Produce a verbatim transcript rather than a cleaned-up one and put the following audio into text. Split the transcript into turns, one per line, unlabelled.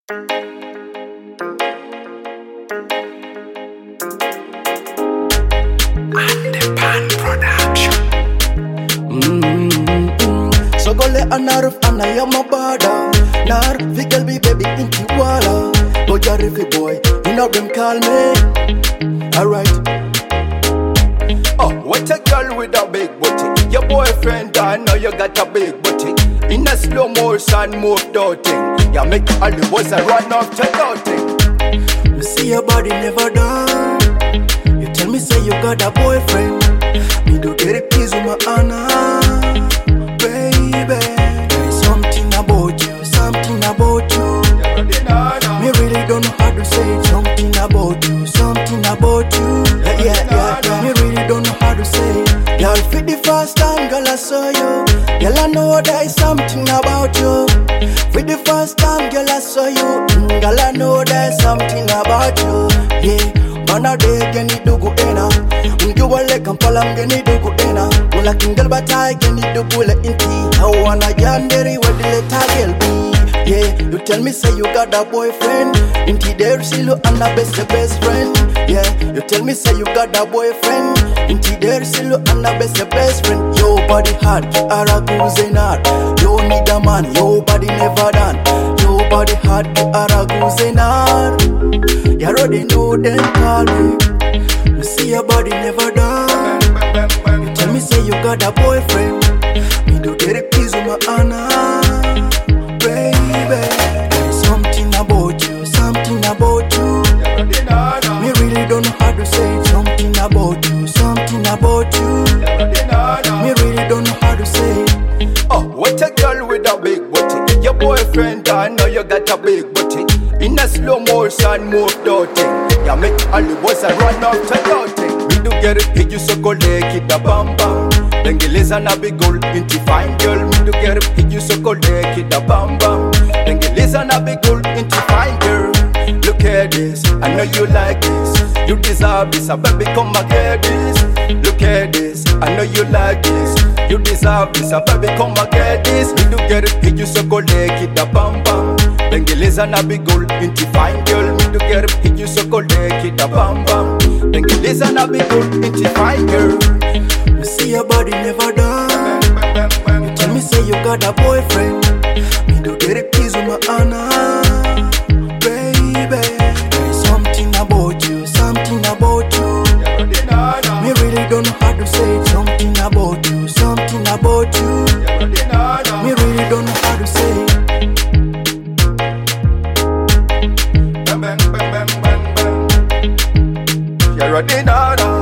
Pan Production.
Mm-hmm. So go let another and I am a bada. Nar, figel be baby in Kiwala. Go Jarifi boy, you know them call me. Alright.
Oh, what a girl with a big booty. Your boyfriend, I know you got a big booty. In a slow motion, move doubting. You make all the boys a run off to doubting.
You see your body never done. You tell me say you got a boyfriend. Me do get it please with my honor. Baby, there is something about you, something about you. Me really don't know how to say it. Something about you, something about you. Yeah, yeah, yeah, yeah. Me really don't know how to say it. Girl, for the first time, girl, I saw you. Girl, I know there is something about you. For the first time, girl, I saw you. Mm, girl, I know there is something about you. Yeah. Mana de geni dugu ena Ungiwa le kampala mgeni dugu ena Mula kingal batai geni dugu le inti Hawana janderi wadile tagel bi. Yeah, you tell me say you got a boyfriend. Inti there silu anna best best friend. Yeah, you tell me say you got a boyfriend. Inti there silu anna best best friend. Your body hard, you are a guzenar. You need a man, your body never done. Your body hard, you are a guzenar. You already know them call me. You see your body never done. You tell me say you got a boyfriend. Me do get it please with my honor. Baby, there is something about you, something about you. Me really don't know how to say it. Something about you, something about you. Me really don't know how to say it.
Oh, what a girl with a big booty. Your boyfriend, I know you got a big booty. In a slow motion, move doubting. You make all the boys a run off to doubting. We do get it, hit you so cold, hit the bam bam. Bengeleza na big gold, into fine girl. We do get it, hit you so cold, hit the bam bam. Bengeleza na big gold, into fine girl. Look at this, I know you like this. You deserve this, a baby come and get this. Look at this, I know you like this. You deserve this, a baby come and get this. We do get it, hit you so cold, hit the bam bam. Bengeleza na big gold, into fine girl. Me do get it, hit you so cold, hit a bam bam. Bengeleza na big gold, into fine girl.
You see your body never done. You tell me say you got a boyfriend. Me do get it please with my honor. Baby, there is something about you, something about you. Me really don't know how to say it. Something about you, something about you. Me really don't know how to say it.
Bang, bang, bang, bang, bang. You already know.